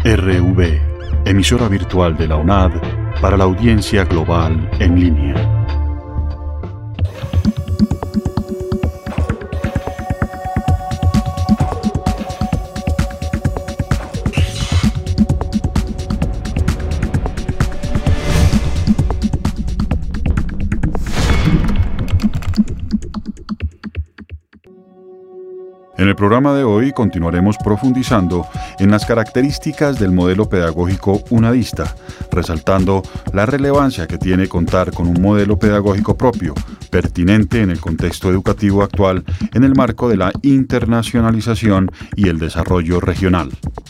RV, emisora virtual de la UNAD para la audiencia global en línea. En el programa de hoy continuaremos profundizando en las características del modelo pedagógico unadista, resaltando la relevancia que tiene contar con un modelo pedagógico propio, pertinente en el contexto educativo actual en el marco de la internacionalización y el desarrollo regional.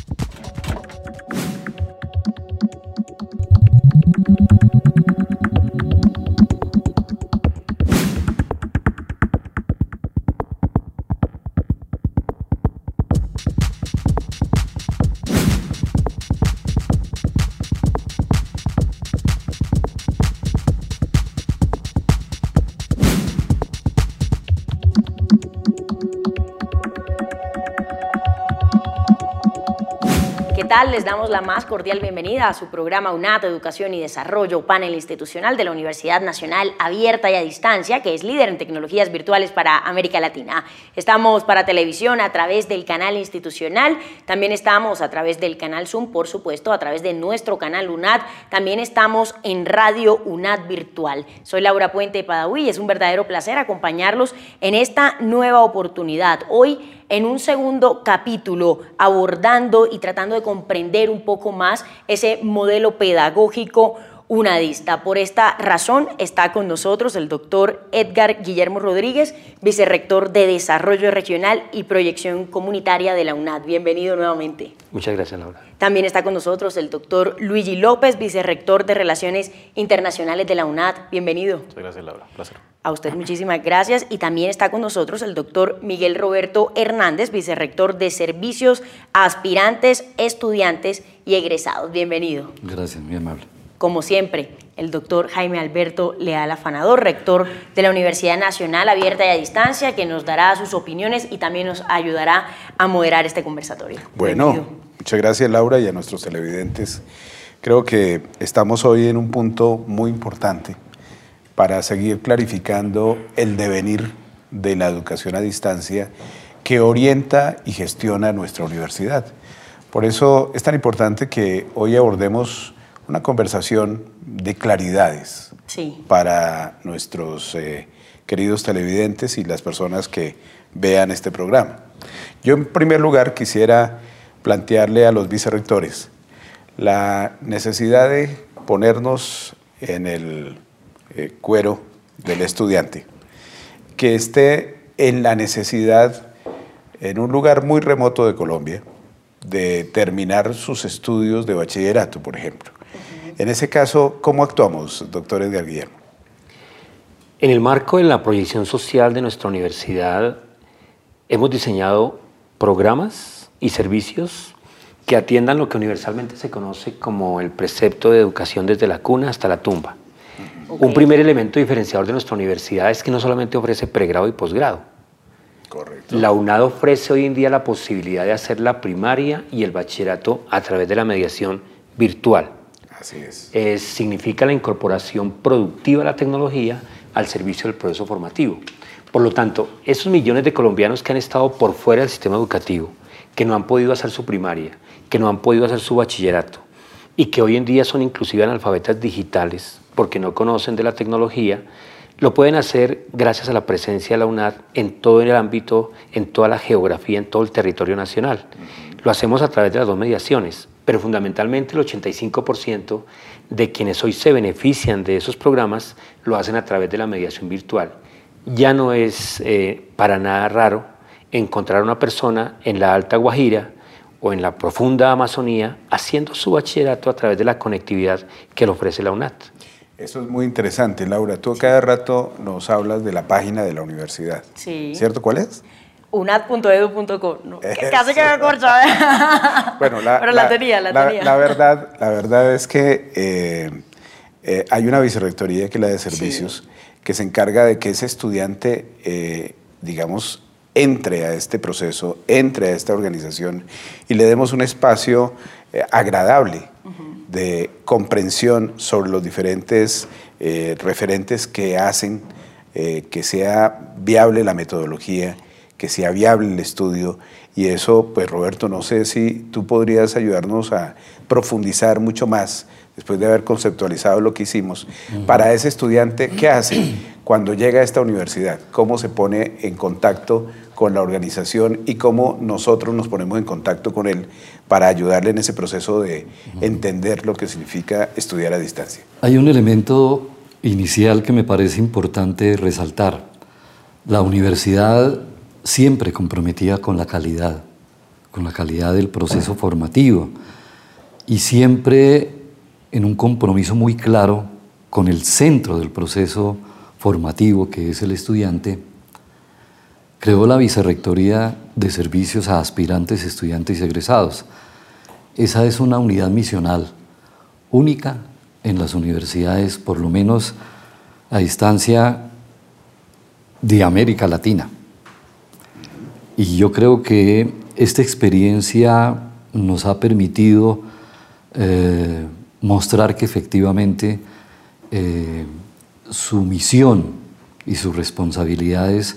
Les damos la más cordial bienvenida a su programa UNAD, Educación y Desarrollo, panel institucional de la Universidad Nacional Abierta y a Distancia, que es líder en tecnologías virtuales para América Latina. Estamos para televisión a través del canal institucional, también estamos a través del canal Zoom, por supuesto, a través de nuestro canal UNAD, también estamos en Radio UNAD Virtual. Soy Laura Puente de Padaví y es un verdadero placer acompañarlos en esta nueva oportunidad. Hoy, en un segundo capítulo, abordando y tratando de comprender un poco más ese modelo pedagógico unadista. Por esta razón está con nosotros el doctor Edgar Guillermo Rodríguez, vicerrector de Desarrollo Regional y Proyección Comunitaria de la UNAD. Bienvenido nuevamente. Muchas gracias, Laura. También está con nosotros el doctor Luigi López, vicerrector de Relaciones Internacionales de la UNAD. Bienvenido. Muchas gracias, Laura. Un placer. A usted muchísimas gracias. Y también está con nosotros el doctor Miguel Roberto Hernández, vicerrector de Servicios a Aspirantes, Estudiantes y Egresados. Bienvenido. Gracias, muy amable. Como siempre, el doctor Jaime Alberto Leal Afanador, rector de la Universidad Nacional Abierta y a Distancia, que nos dará sus opiniones y también nos ayudará a moderar este conversatorio. Bueno, bienvenido. Muchas gracias, Laura, y a nuestros televidentes. Creo que estamos hoy en un punto muy importante para seguir clarificando el devenir de la educación a distancia que orienta y gestiona nuestra universidad. Por eso es tan importante que hoy abordemos una conversación de claridades para nuestros queridos televidentes y las personas que vean este programa. Yo, en primer lugar, quisiera plantearle a los vicerrectores la necesidad de ponernos en el cuero del estudiante, que esté en la necesidad, en un lugar muy remoto de Colombia, de terminar sus estudios de bachillerato, por ejemplo. En ese caso, ¿cómo actuamos, doctor Edgar Guillermo? En el marco de la proyección social de nuestra universidad, hemos diseñado programas y servicios que atiendan lo que universalmente se conoce como el precepto de educación desde la cuna hasta la tumba. Okay. Un primer elemento diferenciador de nuestra universidad es que no solamente ofrece pregrado y posgrado. Correcto. La UNAD ofrece hoy en día la posibilidad de hacer la primaria y el bachillerato a través de la mediación virtual. Así es. Significa la incorporación productiva de la tecnología al servicio del proceso formativo. Por lo tanto, esos millones de colombianos que han estado por fuera del sistema educativo, que no han podido hacer su primaria, que no han podido hacer su bachillerato y que hoy en día son inclusive analfabetas digitales porque no conocen de la tecnología, lo pueden hacer gracias a la presencia de la UNAD en todo el ámbito, en toda la geografía, en todo el territorio nacional. Lo hacemos a través de las dos mediaciones, pero fundamentalmente el 85% de quienes hoy se benefician de esos programas lo hacen a través de la mediación virtual. Ya no es para nada raro encontrar a una persona en la Alta Guajira o en la profunda Amazonía haciendo su bachillerato a través de la conectividad que le ofrece la UNAD. Eso es muy interesante, Laura. Tú cada rato nos hablas de la página de la universidad. Sí. ¿Cierto? ¿Cuál es? unad.edu.co. ¿No? Casi que me corcho. Bueno, pero la tenía. La verdad es que hay una vicerrectoría que es la de servicios, que se encarga de que ese estudiante, digamos, entre a este proceso, entre a esta organización y le demos un espacio agradable de comprensión sobre los diferentes referentes que hacen que sea viable la metodología, que sea viable el estudio. Y eso, pues Roberto, no sé si tú podrías ayudarnos a profundizar mucho más, después de haber conceptualizado lo que hicimos, para ese estudiante, ¿qué hace cuando llega a esta universidad? ¿Cómo se pone en contacto con la organización y cómo nosotros nos ponemos en contacto con él para ayudarle en ese proceso de entender lo que significa estudiar a distancia? Hay un elemento inicial que me parece importante resaltar. La universidad siempre comprometida con la calidad del proceso formativo y siempre en un compromiso muy claro con el centro del proceso formativo, que es el estudiante. Creó la Vicerrectoría de Servicios a Aspirantes, Estudiantes y Egresados. Esa es una unidad misional única en las universidades, por lo menos a distancia de América Latina. Y yo creo que esta experiencia nos ha permitido mostrar que efectivamente su misión y sus responsabilidades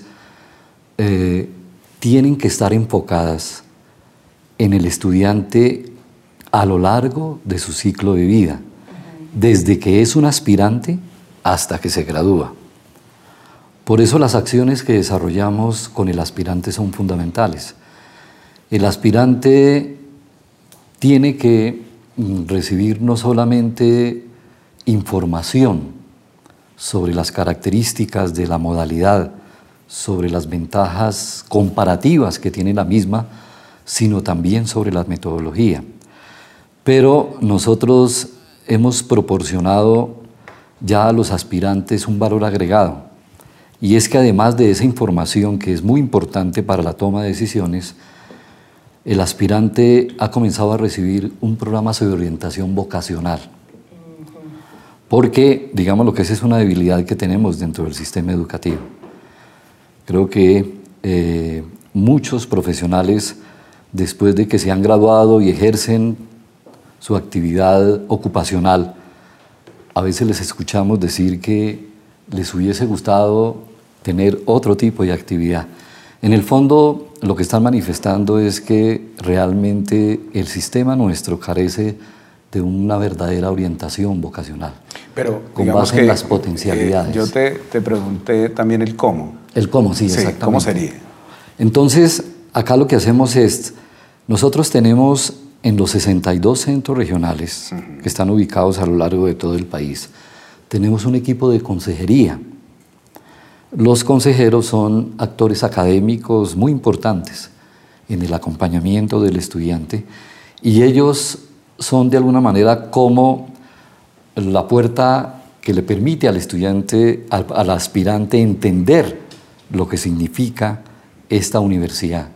tienen que estar enfocadas en el estudiante a lo largo de su ciclo de vida, desde que es un aspirante hasta que se gradúa. Por eso las acciones que desarrollamos con el aspirante son fundamentales. El aspirante tiene que recibir no solamente información sobre las características de la modalidad, sobre las ventajas comparativas que tiene la misma, sino también sobre la metodología. Pero nosotros hemos proporcionado ya a los aspirantes un valor agregado, y es que además de esa información que es muy importante para la toma de decisiones, el aspirante ha comenzado a recibir un programa de orientación vocacional, porque, digamos, lo que es una debilidad que tenemos dentro del sistema educativo. Creo que muchos profesionales, después de que se han graduado y ejercen su actividad ocupacional, a veces les escuchamos decir que les hubiese gustado tener otro tipo de actividad. En el fondo, lo que están manifestando es que realmente el sistema nuestro carece de una verdadera orientación vocacional, pero con base en las potencialidades. Yo te pregunté también el cómo. El cómo, sí, exactamente. ¿Cómo sería? Entonces, acá lo que hacemos es, nosotros tenemos en los 62 centros regionales que están ubicados a lo largo de todo el país, tenemos un equipo de consejería. Los consejeros son actores académicos muy importantes en el acompañamiento del estudiante y ellos son de alguna manera como la puerta que le permite al estudiante, al aspirante entender lo que significa esta universidad,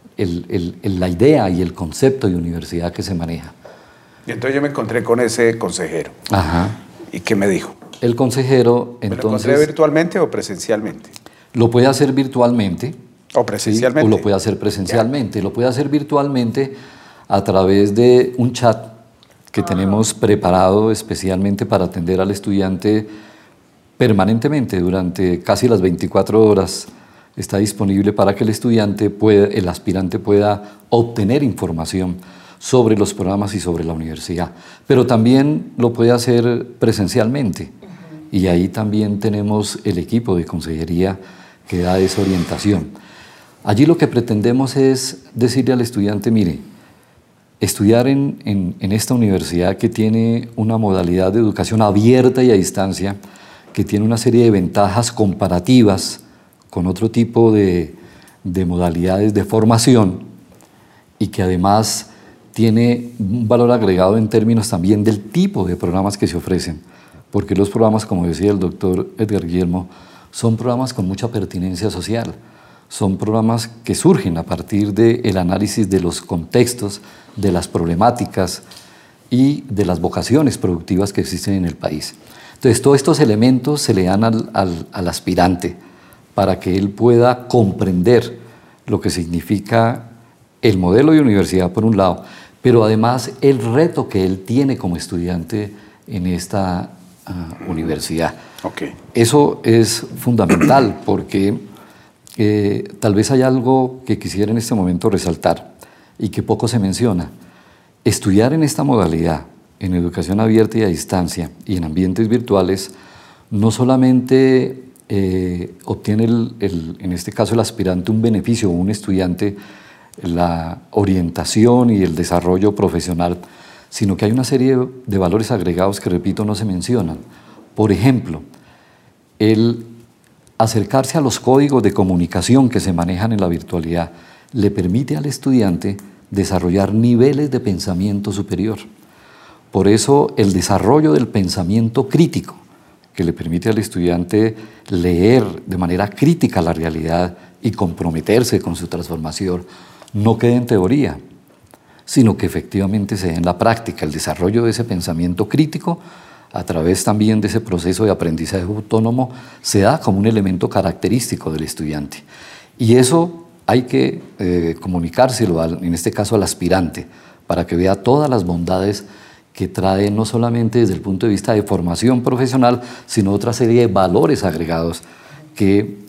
la idea y el concepto de universidad que se maneja. Y entonces yo me encontré con ese consejero. Ajá. ¿Y qué me dijo? El consejero, ¿Me entonces... lo encontré virtualmente o presencialmente? Lo puede hacer virtualmente. ¿O presencialmente? ¿Sí? O lo puede hacer presencialmente. Ya. Lo puede hacer virtualmente a través de un chat que tenemos preparado especialmente para atender al estudiante permanentemente, durante casi las 24 horas. Está disponible para que el aspirante pueda obtener información sobre los programas y sobre la universidad. Pero también lo puede hacer presencialmente. Y ahí también tenemos el equipo de consejería que da esa orientación. Allí lo que pretendemos es decirle al estudiante, mire, estudiar en esta universidad que tiene una modalidad de educación abierta y a distancia, que tiene una serie de ventajas comparativas con otro tipo de modalidades de formación y que además tiene un valor agregado en términos también del tipo de programas que se ofrecen, porque los programas, como decía el doctor Edgar Guillermo, son programas con mucha pertinencia social, son programas que surgen a partir del análisis de los contextos, de las problemáticas y de las vocaciones productivas que existen en el país. Entonces, todos estos elementos se le dan al aspirante para que él pueda comprender lo que significa el modelo de universidad por un lado, pero además el reto que él tiene como estudiante en esta universidad. Okay. Eso es fundamental porque tal vez hay algo que quisiera en este momento resaltar y que poco se menciona. Estudiar en esta modalidad, en educación abierta y a distancia y en ambientes virtuales, no solamente obtiene en este caso el aspirante un beneficio o un estudiante, la orientación y el desarrollo profesional, sino que hay una serie de valores agregados que, repito, no se mencionan. Por ejemplo, el acercarse a los códigos de comunicación que se manejan en la virtualidad le permite al estudiante desarrollar niveles de pensamiento superior. Por eso el desarrollo del pensamiento crítico, que le permite al estudiante leer de manera crítica la realidad y comprometerse con su transformación, no queda en teoría, sino que efectivamente se da en la práctica. El desarrollo de ese pensamiento crítico, a través también de ese proceso de aprendizaje autónomo, se da como un elemento característico del estudiante. Y eso hay que comunicárselo, en este caso al aspirante, para que vea todas las bondades que trae, no solamente desde el punto de vista de formación profesional, sino otra serie de valores agregados que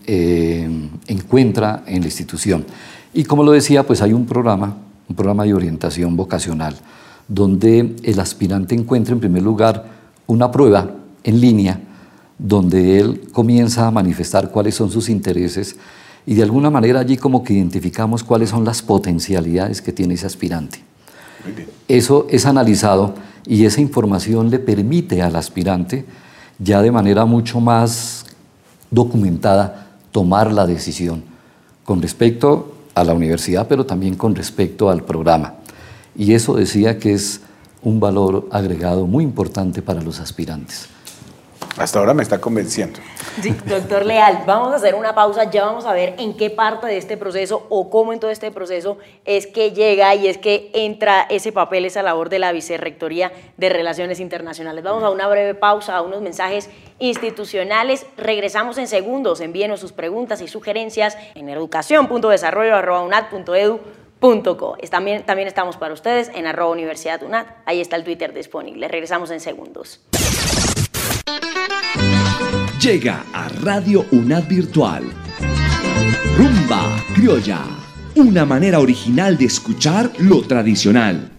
encuentra en la institución. Y como lo decía, pues hay un programa de orientación vocacional, donde el aspirante encuentra en primer lugar una prueba en línea, donde él comienza a manifestar cuáles son sus intereses y de alguna manera allí como que identificamos cuáles son las potencialidades que tiene ese aspirante. Eso es analizado y esa información le permite al aspirante, ya de manera mucho más documentada, tomar la decisión con respecto a la universidad, pero también con respecto al programa. Y eso decía que es un valor agregado muy importante para los aspirantes. Hasta ahora me está convenciendo. Sí, doctor Leal, vamos a hacer una pausa, ya vamos a ver en qué parte de este proceso o cómo en todo este proceso es que llega y es que entra ese papel, esa labor de la Vicerrectoría de Relaciones Internacionales. Vamos a una breve pausa, a unos mensajes institucionales. Regresamos en segundos. Envíenos sus preguntas y sugerencias en educacion.desarrollo@unad.edu.co. También estamos para ustedes en @universidadunad. Ahí está el Twitter disponible. Regresamos en segundos. Llega a Radio UNAD Virtual Rumba Criolla, una manera original de escuchar lo tradicional.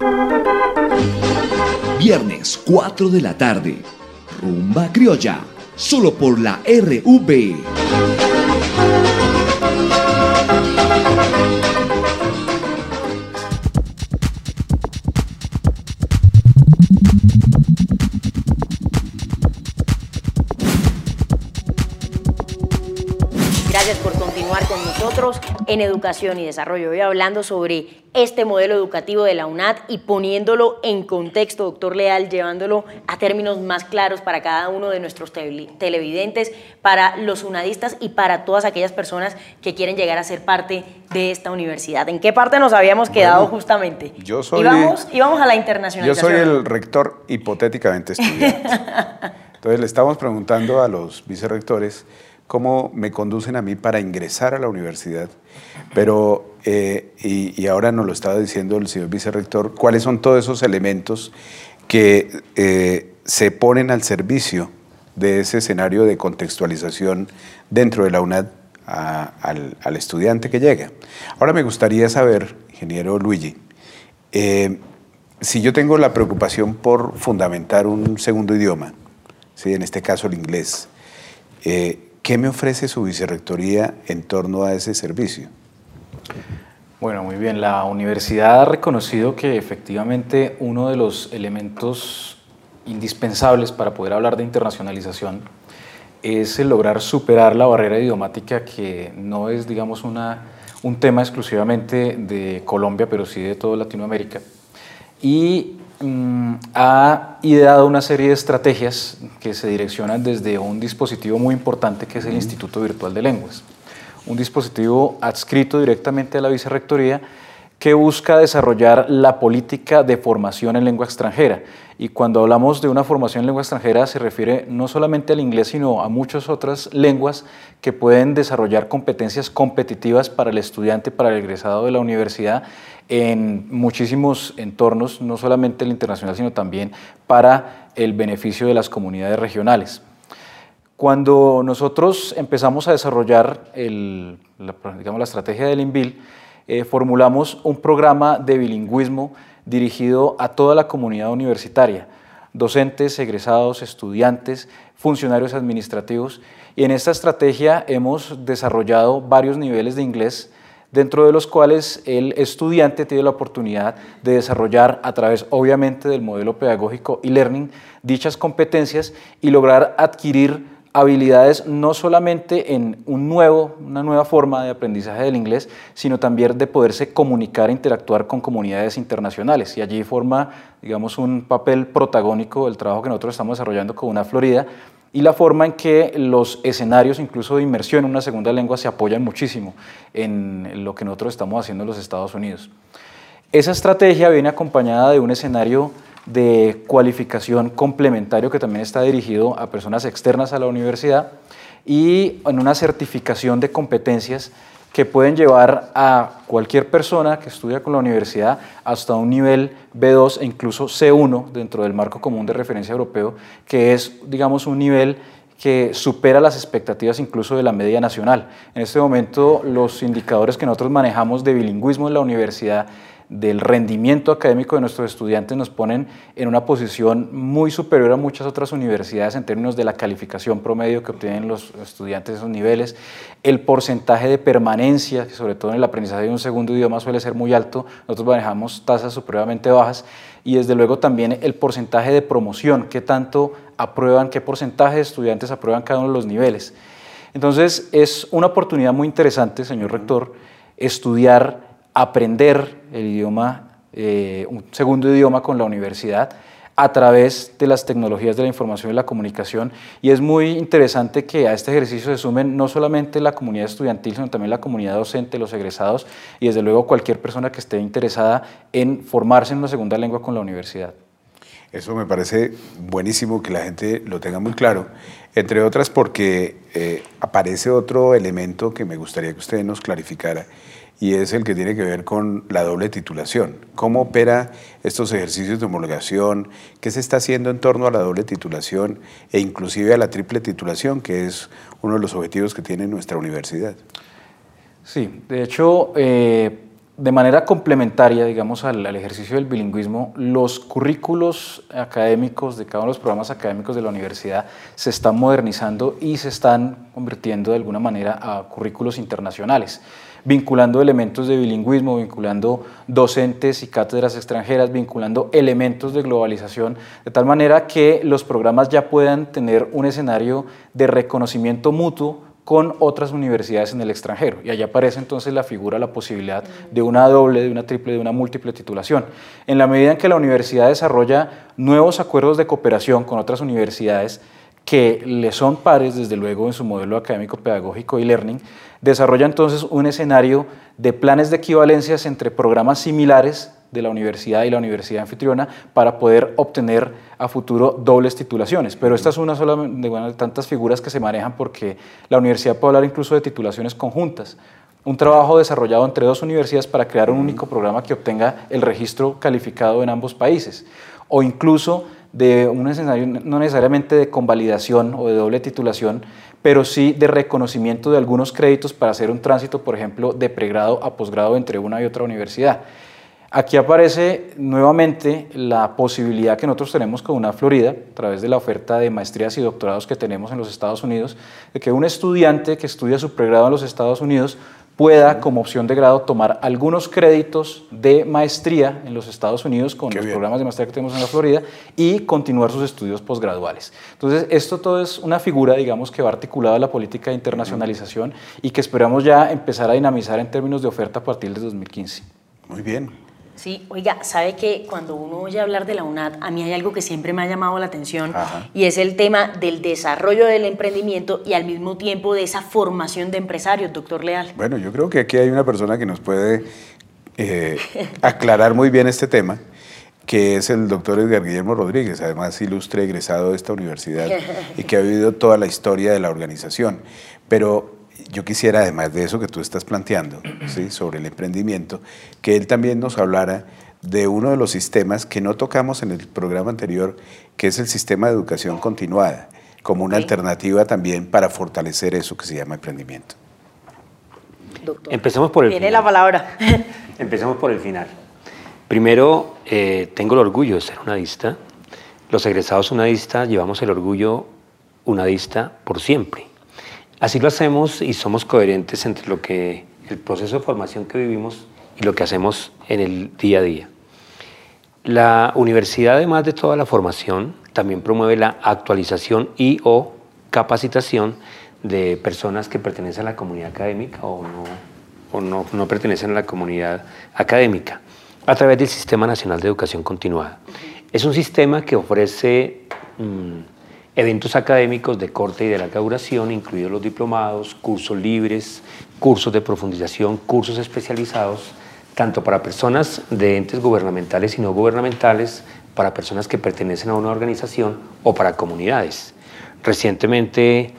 Viernes 4 de la tarde, Rumba Criolla, solo por la RV. Gracias por continuar con nosotros en Educación y Desarrollo. Hoy hablando sobre este modelo educativo de la UNAD y poniéndolo en contexto, doctor Leal, llevándolo a términos más claros para cada uno de nuestros televidentes, para los unadistas y para todas aquellas personas que quieren llegar a ser parte de esta universidad. ¿En qué parte nos habíamos quedado justamente? Íbamos a la internacionalización. Yo soy el rector hipotéticamente estudiante. Entonces le estamos preguntando a los vicerrectores cómo me conducen a mí para ingresar a la universidad, pero, y ahora nos lo estaba diciendo el señor vicerrector, cuáles son todos esos elementos que se ponen al servicio de ese escenario de contextualización dentro de la UNAD al estudiante que llega. Ahora me gustaría saber, ingeniero Luigi, si yo tengo la preocupación por fundamentar un segundo idioma, ¿sí? En este caso el inglés, ¿qué me ofrece su vicerrectoría en torno a ese servicio? Bueno, muy bien. La universidad ha reconocido que efectivamente uno de los elementos indispensables para poder hablar de internacionalización es el lograr superar la barrera idiomática, que no es, digamos, un tema exclusivamente de Colombia, pero sí de toda Latinoamérica. Y ha ideado una serie de estrategias que se direccionan desde un dispositivo muy importante que es el Instituto Virtual de Lenguas, un dispositivo adscrito directamente a la Vicerrectoría que busca desarrollar la política de formación en lengua extranjera. Y cuando hablamos de una formación en lengua extranjera se refiere no solamente al inglés, sino a muchas otras lenguas que pueden desarrollar competencias competitivas para el estudiante, para el egresado de la universidad, en muchísimos entornos, no solamente el internacional, sino también para el beneficio de las comunidades regionales. Cuando nosotros empezamos a desarrollar la estrategia del INVIL, formulamos un programa de bilingüismo dirigido a toda la comunidad universitaria, docentes, egresados, estudiantes, funcionarios administrativos, y en esta estrategia hemos desarrollado varios niveles de inglés, dentro de los cuales el estudiante tiene la oportunidad de desarrollar a través, obviamente, del modelo pedagógico e-learning dichas competencias y lograr adquirir habilidades no solamente en una nueva forma de aprendizaje del inglés, sino también de poderse comunicar e interactuar con comunidades internacionales. Y allí forma, digamos, un papel protagónico el trabajo que nosotros estamos desarrollando con UNAD Florida y la forma en que los escenarios, incluso de inmersión en una segunda lengua, se apoyan muchísimo en lo que nosotros estamos haciendo en los Estados Unidos. Esa estrategia viene acompañada de un escenario de cualificación complementario que también está dirigido a personas externas a la universidad y en una certificación de competencias que pueden llevar a cualquier persona que estudia con la universidad hasta un nivel B2 e incluso C1 dentro del marco común de referencia europeo, que es, digamos, un nivel que supera las expectativas incluso de la media nacional. En este momento los indicadores que nosotros manejamos de bilingüismo en la universidad, del rendimiento académico de nuestros estudiantes, nos ponen en una posición muy superior a muchas otras universidades en términos de la calificación promedio que obtienen los estudiantes de esos niveles. El porcentaje de permanencia, sobre todo en el aprendizaje de un segundo idioma, suele ser muy alto. Nosotros manejamos tasas supremamente bajas y desde luego también el porcentaje de promoción, qué tanto aprueban, qué porcentaje de estudiantes aprueban cada uno de los niveles. Entonces es una oportunidad muy interesante, señor rector, estudiar, aprender el idioma, un segundo idioma con la universidad a través de las tecnologías de la información y la comunicación, y es muy interesante que a este ejercicio se sumen no solamente la comunidad estudiantil, sino también la comunidad docente, los egresados y desde luego cualquier persona que esté interesada en formarse en una segunda lengua con la universidad. Eso me parece buenísimo que la gente lo tenga muy claro, entre otras porque aparece otro elemento que me gustaría que usted nos clarificara, y es el que tiene que ver con la doble titulación. ¿Cómo opera estos ejercicios de homologación? ¿Qué se está haciendo en torno a la doble titulación e inclusive a la triple titulación, que es uno de los objetivos que tiene nuestra universidad? Sí, de hecho, de manera complementaria, digamos, al ejercicio del bilingüismo, los currículos académicos de cada uno de los programas académicos de la universidad se están modernizando y se están convirtiendo de alguna manera a currículos internacionales, vinculando elementos de bilingüismo, vinculando docentes y cátedras extranjeras, vinculando elementos de globalización, de tal manera que los programas ya puedan tener un escenario de reconocimiento mutuo con otras universidades en el extranjero. Y allá aparece entonces la figura, la posibilidad de una doble, de una triple, de una múltiple titulación. En la medida en que la universidad desarrolla nuevos acuerdos de cooperación con otras universidades que le son pares, desde luego, en su modelo académico, pedagógico y learning, desarrolla entonces un escenario de planes de equivalencias entre programas similares de la universidad y la universidad anfitriona para poder obtener a futuro dobles titulaciones. Pero esta es una sola de tantas figuras que se manejan, porque la universidad puede hablar incluso de titulaciones conjuntas. Un trabajo desarrollado entre dos universidades para crear un único programa que obtenga el registro calificado en ambos países. O incluso de un escenario no necesariamente de convalidación o de doble titulación, pero sí de reconocimiento de algunos créditos para hacer un tránsito, por ejemplo, de pregrado a posgrado entre una y otra universidad. Aquí aparece nuevamente la posibilidad que nosotros tenemos con UNAD Florida, a través de la oferta de maestrías y doctorados que tenemos en los Estados Unidos, de que un estudiante que estudia su pregrado en los Estados Unidos pueda, como opción de grado, tomar algunos créditos de maestría en los Estados Unidos con los programas de maestría que tenemos en la Florida y continuar sus estudios posgraduales. Entonces, esto todo es una figura, digamos, que va articulada a la política de internacionalización y que esperamos ya empezar a dinamizar en términos de oferta a partir de 2015. Muy bien. Sí, oiga, sabe que cuando uno oye hablar de la UNAD, a mí hay algo que siempre me ha llamado la atención. Ajá. Y es el tema del desarrollo del emprendimiento y al mismo tiempo de esa formación de empresarios, doctor Leal. Bueno, yo creo que aquí hay una persona que nos puede aclarar muy bien este tema, que es el doctor Edgar Guillermo Rodríguez, además ilustre egresado de esta universidad y que ha vivido toda la historia de la organización. Pero yo quisiera, además de eso que tú estás planteando, ¿sí?, sobre el emprendimiento, que él también nos hablara de uno de los sistemas que no tocamos en el programa anterior, que es el sistema de educación continuada, como una alternativa también para fortalecer eso que se llama emprendimiento. Doctor. Empecemos por el Tiene final. la palabra. Empecemos por el final. Primero, tengo el orgullo de ser unadista. Los egresados unadistas llevamos el orgullo unadista por siempre. Así lo hacemos y somos coherentes entre lo que el proceso de formación que vivimos y lo que hacemos en el día a día. La universidad, además de toda la formación, también promueve la actualización y o capacitación de personas que pertenecen a la comunidad académica o no pertenecen a la comunidad académica a través del Sistema Nacional de Educación Continuada. Es un sistema que ofrece eventos académicos de corta y de larga duración, incluidos los diplomados, cursos libres, cursos de profundización, cursos especializados, tanto para personas de entes gubernamentales y no gubernamentales, para personas que pertenecen a una organización o para comunidades. Recientemente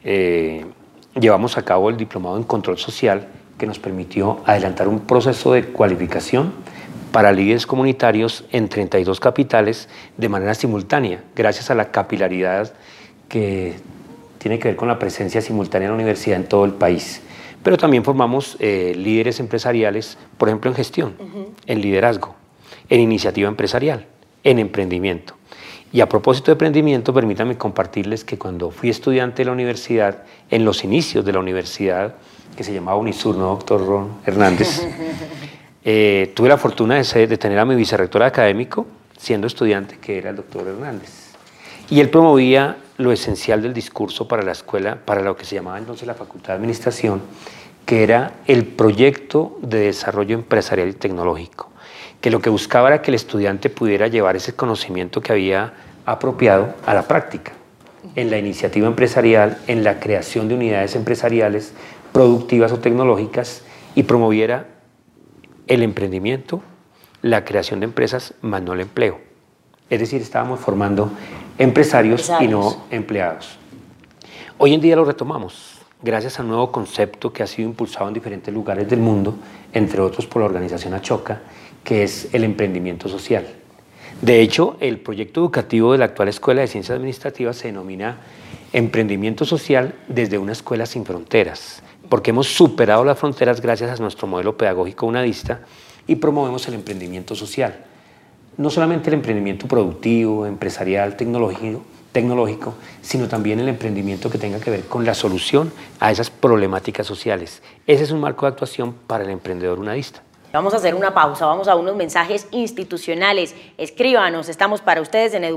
llevamos a cabo el diplomado en control social, que nos permitió adelantar un proceso de cualificación para líderes comunitarios en 32 capitales de manera simultánea, gracias a la capilaridad que tiene que ver con la presencia simultánea en la universidad en todo el país. Pero también formamos líderes empresariales, por ejemplo, en gestión, en liderazgo, en iniciativa empresarial, en emprendimiento. Y a propósito de emprendimiento, permítanme compartirles que cuando fui estudiante de la universidad, en los inicios de la universidad, que se llamaba Unisur, ¿no, doctor Ron Hernández? Tuve la fortuna de tener a mi vicerrector académico, siendo estudiante, que era el doctor Hernández. Y él promovía lo esencial del discurso para la escuela, para lo que se llamaba entonces la Facultad de Administración, que era el proyecto de desarrollo empresarial y tecnológico, que lo que buscaba era que el estudiante pudiera llevar ese conocimiento que había apropiado a la práctica, en la iniciativa empresarial, en la creación de unidades empresariales productivas o tecnológicas, y promoviera el emprendimiento, la creación de empresas, más no el empleo. Es decir, estábamos formando empresarios y no empleados. Hoy en día lo retomamos, gracias al nuevo concepto que ha sido impulsado en diferentes lugares del mundo, entre otros por la organización Ashoka, que es el emprendimiento social. De hecho, el proyecto educativo de la actual Escuela de Ciencias Administrativas se denomina Emprendimiento Social desde una escuela sin fronteras, porque hemos superado las fronteras gracias a nuestro modelo pedagógico unadista y promovemos el emprendimiento social. No solamente el emprendimiento productivo, empresarial, tecnológico, sino también el emprendimiento que tenga que ver con la solución a esas problemáticas sociales. Ese es un marco de actuación para el emprendedor unadista. Vamos a hacer una pausa, vamos a unos mensajes institucionales. Escríbanos, estamos para ustedes en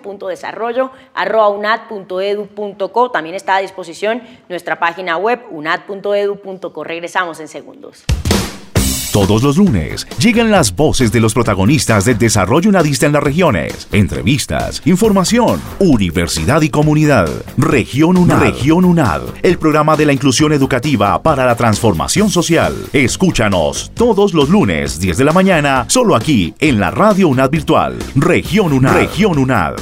educación.desarrollo@unad.edu.co. También está a disposición nuestra página web unad.edu.co. Regresamos en segundos. Todos los lunes llegan las voces de los protagonistas del desarrollo unadista en las regiones. Entrevistas, información, universidad y comunidad. Región UNAD. Región UNAD, el programa de la inclusión educativa para la transformación social. Escúchanos todos los lunes, 10 de la mañana, solo aquí en la Radio UNAD Virtual. Región UNAD. Región UNAD.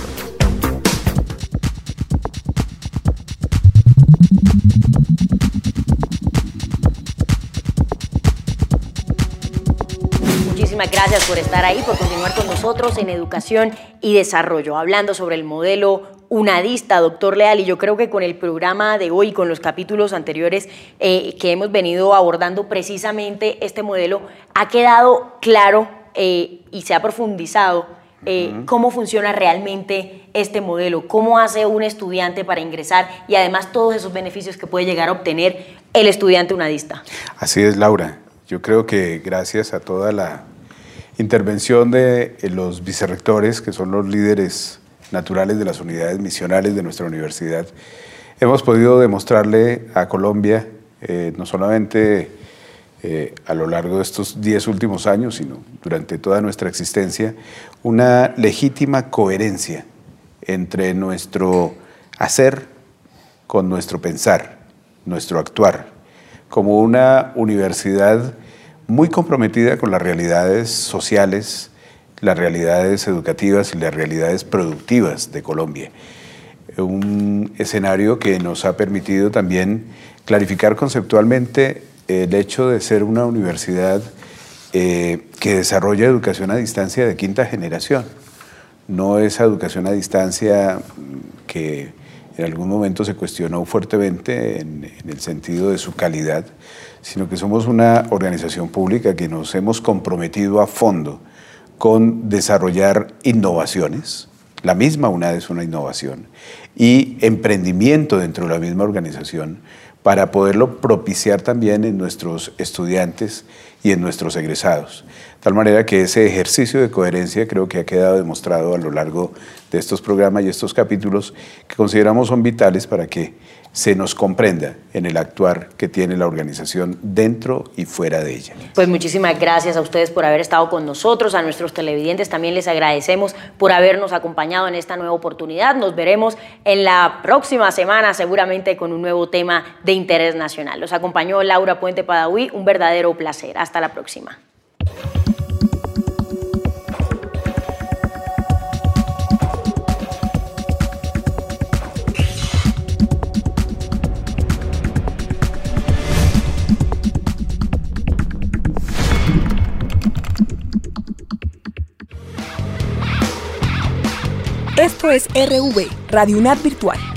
Muchísimas gracias por estar ahí, por continuar con nosotros en Educación y Desarrollo, hablando sobre el modelo unadista, doctor Leal, y yo creo que con el programa de hoy, con los capítulos anteriores que hemos venido abordando precisamente este modelo, ha quedado claro y se ha profundizado cómo funciona realmente este modelo, cómo hace un estudiante para ingresar y además todos esos beneficios que puede llegar a obtener el estudiante unadista. Así es, Laura. Yo creo que gracias a toda la intervención de los vicerrectores, que son los líderes naturales de las unidades misionales de nuestra universidad, hemos podido demostrarle a Colombia, no solamente a lo largo de estos 10 últimos años, sino durante toda nuestra existencia, una legítima coherencia entre nuestro hacer con nuestro pensar, nuestro actuar, como una universidad muy comprometida con las realidades sociales, las realidades educativas y las realidades productivas de Colombia. Un escenario que nos ha permitido también clarificar conceptualmente el hecho de ser una universidad que desarrolla educación a distancia de quinta generación. No esa educación a distancia que en algún momento se cuestionó fuertemente en el sentido de su calidad, sino que somos una organización pública que nos hemos comprometido a fondo con desarrollar innovaciones. La misma UNAD es una innovación y emprendimiento dentro de la misma organización para poderlo propiciar también en nuestros estudiantes y en nuestros egresados. De tal manera que ese ejercicio de coherencia creo que ha quedado demostrado a lo largo de estos programas y estos capítulos que consideramos son vitales para que se nos comprenda en el actuar que tiene la organización dentro y fuera de ella. Pues muchísimas gracias a ustedes por haber estado con nosotros, a nuestros televidentes también les agradecemos por habernos acompañado en esta nueva oportunidad. Nos veremos en la próxima semana seguramente con un nuevo tema de interés nacional. Los acompañó Laura Puente Padaví, un verdadero placer. Hasta la próxima. Esto es RV, Radio UNAD Virtual.